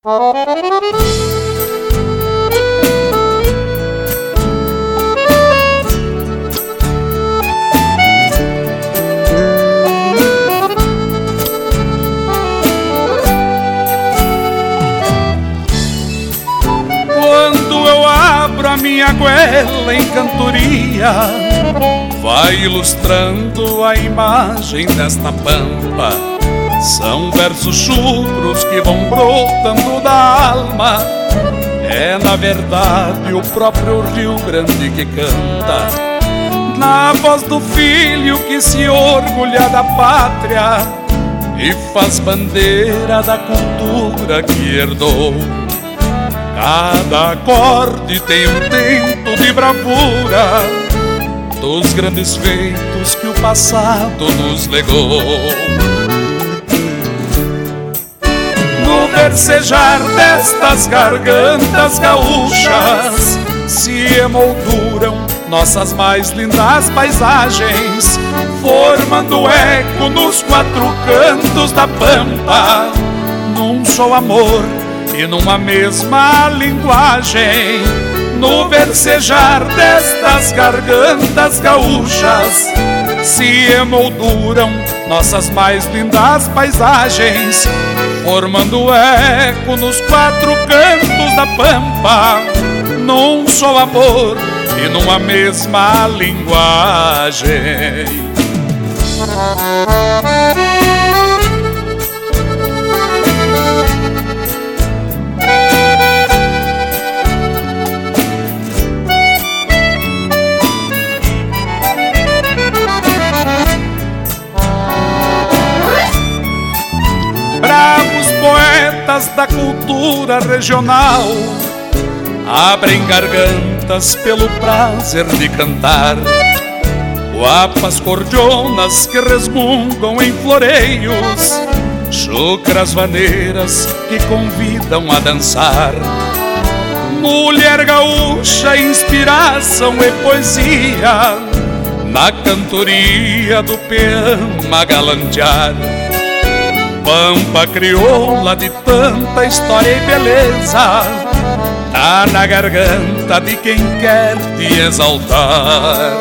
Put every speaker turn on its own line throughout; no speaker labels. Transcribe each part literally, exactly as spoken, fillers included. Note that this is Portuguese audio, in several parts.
Quando eu abro a minha goela em cantoria, vai ilustrando a imagem desta pampa. São versos chucros que vão brotando da alma. É na verdade o próprio Rio Grande que canta, na voz do filho que se orgulha da pátria e faz bandeira da cultura que herdou. Cada acorde tem um tempo de bravura dos grandes feitos que o passado nos legou. No versejar destas gargantas gaúchas se emolduram nossas mais lindas paisagens, formando eco nos quatro cantos da pampa, num só amor e numa mesma linguagem. No versejar destas gargantas gaúchas se emolduram nossas mais lindas paisagens, formando eco nos quatro cantos da pampa, num só amor e numa mesma linguagem. Bravos poetas da cultura regional abrem gargantas pelo prazer de cantar. Guapas cordionas que resmungam em floreios, chucras vaneiras que convidam a dançar. Mulher gaúcha, inspiração e poesia, na cantoria do peão a galantear. Pampa crioula de tanta história e beleza, tá na garganta de quem quer te exaltar.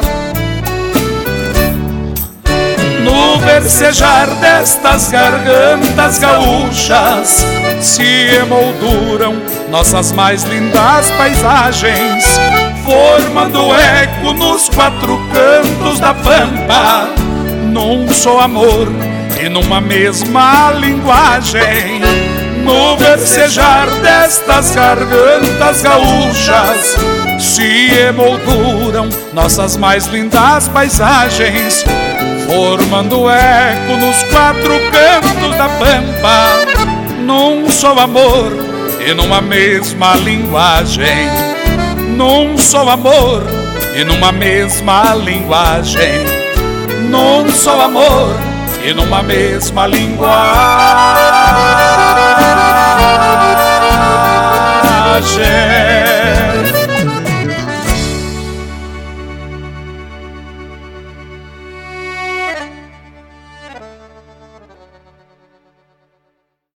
No versejar destas gargantas gaúchas se emolduram nossas mais lindas paisagens, formando eco nos quatro cantos da pampa, num só amor e numa mesma linguagem. No versejar destas gargantas gaúchas se emolduram nossas mais lindas paisagens, formando eco nos quatro cantos da pampa, num só amor e numa mesma linguagem. Num só amor e numa mesma linguagem. Num só amor e numa mesma linguagem.